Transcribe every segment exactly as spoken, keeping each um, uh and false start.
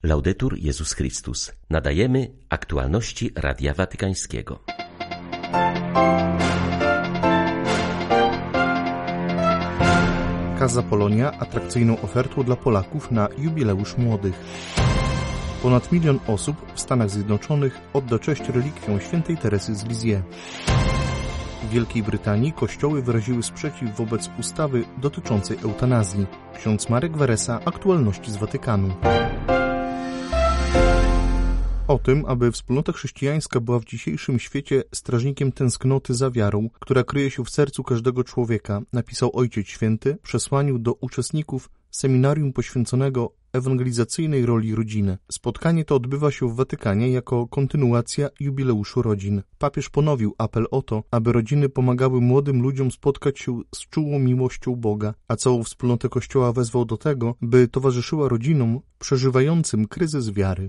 Laudetur Jezus Chrystus. Nadajemy aktualności Radia Watykańskiego. Casa Polonia atrakcyjną ofertą dla Polaków na jubileusz młodych. Ponad milion osób w Stanach Zjednoczonych odda cześć relikwiom świętej Teresy z Lisieux. W Wielkiej Brytanii kościoły wyraziły sprzeciw wobec ustawy dotyczącej eutanazji. Ksiądz Marek Weresa, aktualności z Watykanu. O tym, aby wspólnota chrześcijańska była w dzisiejszym świecie strażnikiem tęsknoty za wiarą, która kryje się w sercu każdego człowieka, napisał Ojciec Święty w przesłaniu do uczestników seminarium poświęconego ewangelizacyjnej roli rodziny. Spotkanie to odbywa się w Watykanie jako kontynuacja jubileuszu rodzin. Papież ponowił apel o to, aby rodziny pomagały młodym ludziom spotkać się z czułą miłością Boga, a całą wspólnotę Kościoła wezwał do tego, by towarzyszyła rodzinom przeżywającym kryzys wiary.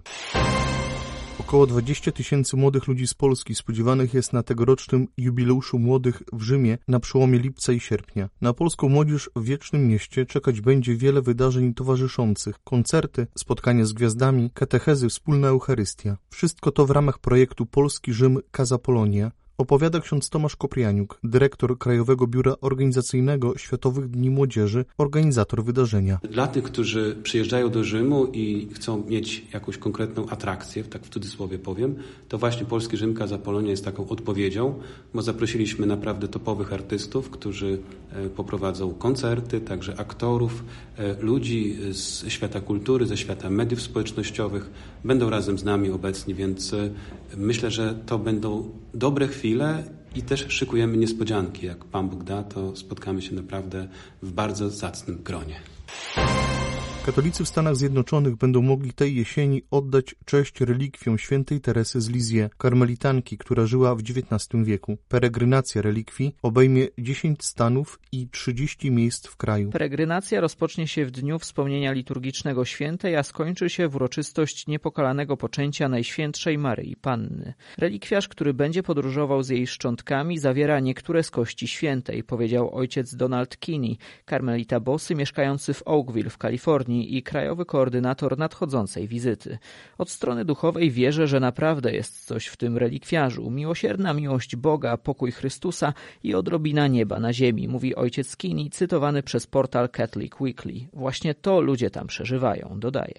Około dwadzieścia tysięcy młodych ludzi z Polski spodziewanych jest na tegorocznym jubileuszu młodych w Rzymie na przełomie lipca i sierpnia. Na polską młodzież w Wiecznym Mieście czekać będzie wiele wydarzeń towarzyszących, koncerty, spotkania z gwiazdami, katechezy, wspólna Eucharystia. Wszystko to w ramach projektu Polski Rzym Casa Polonia. Opowiada ksiądz Tomasz Koprianiuk, dyrektor Krajowego Biura Organizacyjnego Światowych Dni Młodzieży, organizator wydarzenia. Dla tych, którzy przyjeżdżają do Rzymu i chcą mieć jakąś konkretną atrakcję, tak w cudzysłowie powiem, to właśnie Polski Rzym Casa Polonia jest taką odpowiedzią, bo zaprosiliśmy naprawdę topowych artystów, którzy poprowadzą koncerty, także aktorów, ludzi z świata kultury, ze świata mediów społecznościowych, będą razem z nami obecni, więc myślę, że to będą dobre chwile i też szykujemy niespodzianki. Jak Pan Bóg da, to spotkamy się naprawdę w bardzo zacnym gronie. Katolicy w Stanach Zjednoczonych będą mogli tej jesieni oddać cześć relikwiom świętej Teresy z Lisieux, karmelitanki, która żyła w dziewiętnastym wieku. Peregrynacja relikwii obejmie dziesięć stanów i trzydzieści miejsc w kraju. Peregrynacja rozpocznie się w dniu wspomnienia liturgicznego świętej, a skończy się w uroczystość niepokalanego poczęcia Najświętszej Maryi Panny. Relikwiarz, który będzie podróżował z jej szczątkami, zawiera niektóre z kości świętej, powiedział ojciec Donald Kinney, karmelita bosy mieszkający w Oakville w Kalifornii i krajowy koordynator nadchodzącej wizyty. Od strony duchowej wierzę, że naprawdę jest coś w tym relikwiarzu. Miłosierna miłość Boga, pokój Chrystusa i odrobina nieba na ziemi, mówi ojciec Kinney, cytowany przez portal Catholic Weekly. Właśnie to ludzie tam przeżywają, dodaje.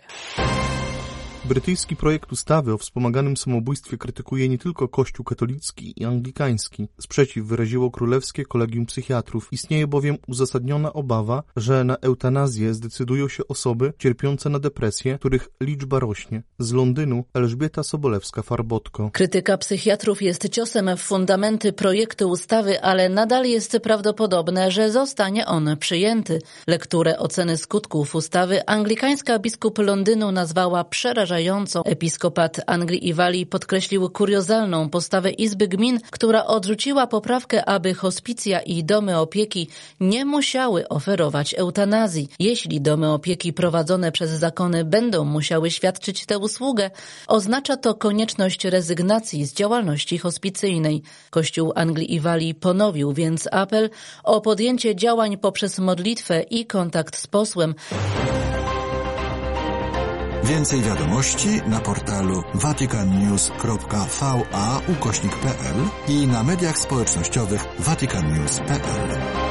Brytyjski projekt ustawy o wspomaganym samobójstwie krytykuje nie tylko Kościół katolicki i anglikański. Sprzeciw wyraziło Królewskie Kolegium Psychiatrów. Istnieje bowiem uzasadniona obawa, że na eutanazję zdecydują się osoby cierpiące na depresję, których liczba rośnie. Z Londynu Elżbieta Sobolewska-Farbotko. Krytyka psychiatrów jest ciosem w fundamenty projektu ustawy, ale nadal jest prawdopodobne, że zostanie on przyjęty. Lekturę oceny skutków ustawy anglikańska biskup Londynu nazwała przerażającą. Episkopat Anglii i Walii podkreślił kuriozalną postawę Izby Gmin, która odrzuciła poprawkę, aby hospicja i domy opieki nie musiały oferować eutanazji. Jeśli domy opieki prowadzone przez zakony będą musiały świadczyć tę usługę, oznacza to konieczność rezygnacji z działalności hospicyjnej. Kościół Anglii i Walii ponowił więc apel o podjęcie działań poprzez modlitwę i kontakt z posłem. Więcej wiadomości na portalu vaticannews kropka va ukośnik pe el i na mediach społecznościowych vaticannews kropka pe el.